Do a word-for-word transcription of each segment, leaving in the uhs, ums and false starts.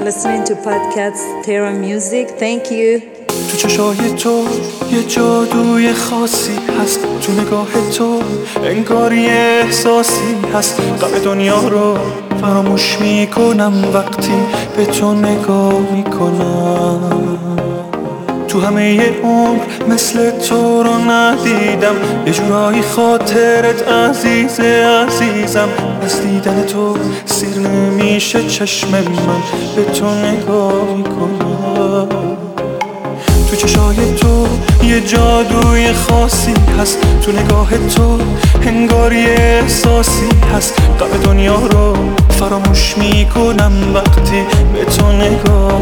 listening to podcast Terra Music. Thank you. تو چشای تو یه جادوی خاصی هست، تو نگاه تو انگار یه احساسی هست. غم دنیا رو فراموش میکنم وقتی به تو نگاه میکنم. تو همه ی عمر مثل تو رو ندیدم، یه جورایی خاطرت عزیزه عزیزم. از دیدن تو سیر نمیشه چشم من، به تو نگاه میکنم. تو چشای تو یه جادوی خاصی هست، تو نگاه تو انگار یه احساسی هست. غم دنیا رو فراموش میکنم وقتی به تو نگاه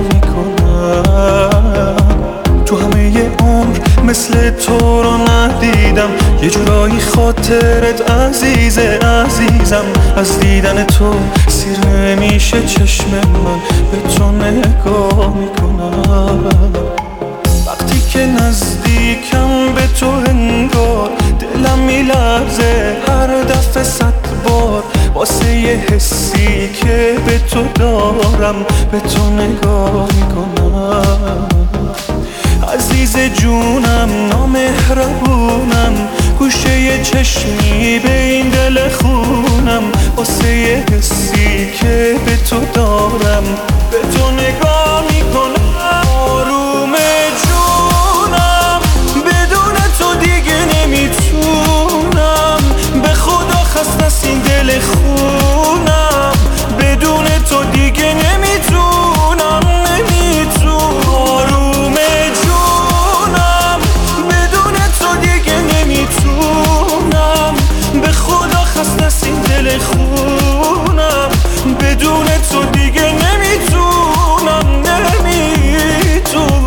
میکنم. تو همه ی عمر مثل تو رو ندیدم، یه جورایی خاطرت عزیزه عزیزم. از دیدن تو سیر نمیشه چشم من، به تو نگاه میکنم. وقتی که نزدیکم به تو انگار دلم میلرزه هر دفعه صد بار، واسه یه حسی که به تو دارم به تو نگاه میکنم. عزیز جونم نامهربونم، گوشه یه چشمی به این دل خونم، واسه یه حسی که به تو دارم به تو نگاه میکنم. آروم جونم بدون تو دیگه نمیتونم، به خدا خسته است این دل خونم، بدون تو دیگه نمیتونم نمیتونم. آروم جونم بدون تو دیگه نمیتونم، به خدا خسته است این دل خونم، بدون تو دیگه نمیتونم نمیتونم.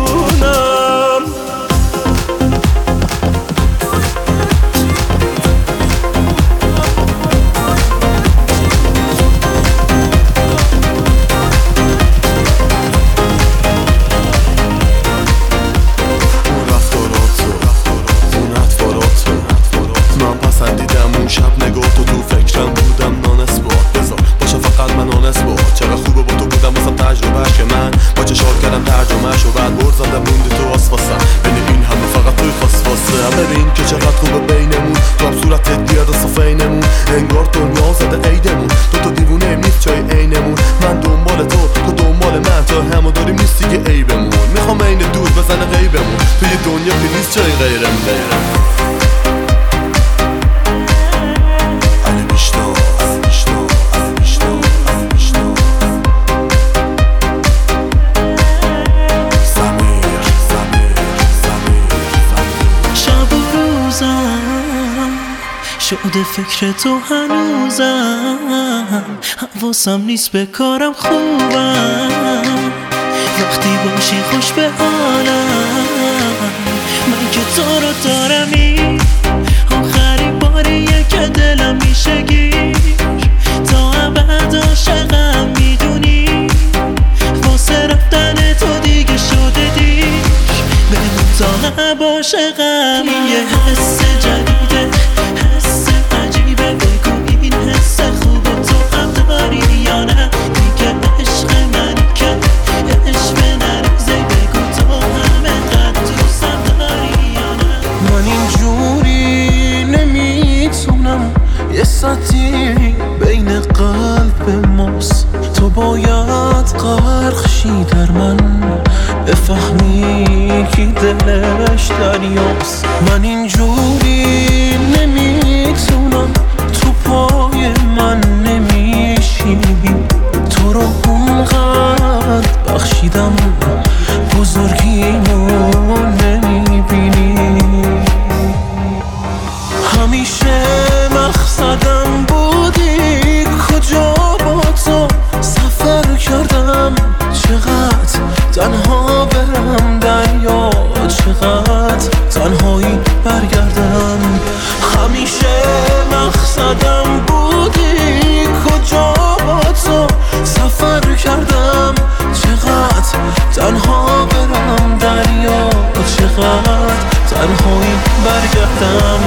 شب نگاه تو تو فکرم بودم نانس با بذار باشه فقط من آنس با چقدر خوبه با تو بودم واسم تجربهش که من با چشار کردم ترجمهش و بعد بر زدم موندی تو آسفاسم. بین این همه فقط توی فاسفاسه. ببین که چقدر خوبه بینمون، تو هم صورتت بیاد و صفینمون، انگار دنیا زده عیدمون. تو تو دیوونه نیست جای عینمون، من دنبال تو تو دنبال من، تا همو داریم نیست دیگه عیبمون. میخوام عین دور بزنه غیبمون، توی دنیا که نیست جای غیرم غیرم. شده فکر تو هنوزم، حواسم نیست به کارم خوبم. وقتی باشی خوش به حالم، من که تو رو دارمی. آخرین باریه که دلم میشه گیر، تا ابد عاشقم میدونی. واسه رفتن تو دیگه شده دیر، بمون تا قبل عاشقم. یه حس جدیده، حس عجیبه، بگو این حس خوبه تو هم داری یا نه. دیگه عشق منی که عشق نریزه، بگو تو هم انقدر دوستم داری یا نه. من اینجوری نمیتونم، یه سطحی بین قلب ماست. تو باید غرق شی در من، بفهمی کی دلش دریاست. من اینجوری نمیتونم، تو پای من نمیشینی. تو رو اونقدر بخشیدم، بزرگیمو نمیبینی. همیشه مقصدم بودی، کجا با تو سفر کردم. چقدر تنها برم دریا، چقدر تنهایی برگردم. همیشه مقصدم بودی، کجا با تو سفر کردم. چقدر تنها برم دریا، چقدر تنهایی برگردم.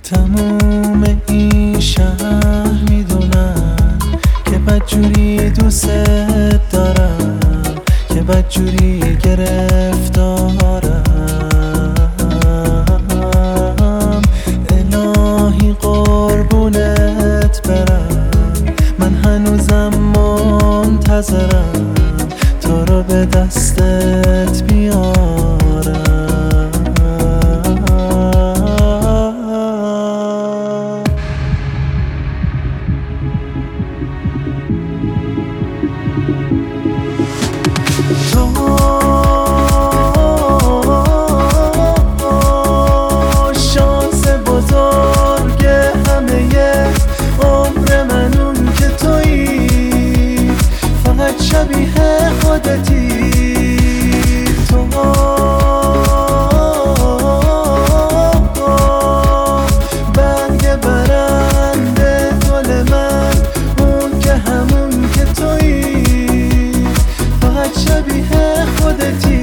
تموم این شهر میدونن که بدجوری دوست دارم، که بدجوری گرفتارم. الهی قربونت برم، من هنوزم منتظرم تو رو به دستت بیارم. تو شانس بزرگ همه عمر من اون که تویی، فقط شبیه خودتی. تو برگ برنده گل من اون که همون که تویی، فقط شبیه خودتی.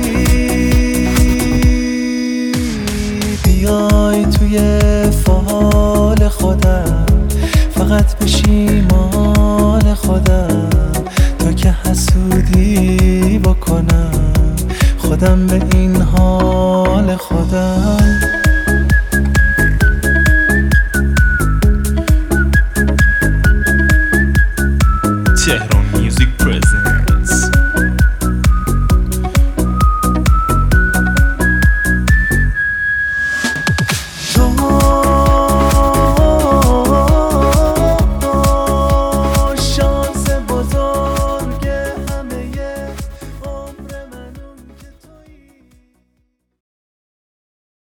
بیای توی فال خودم، فقط بشی مال خودم، تا که حسودی بکنم خودم به این حال خودم. Tehran Music presents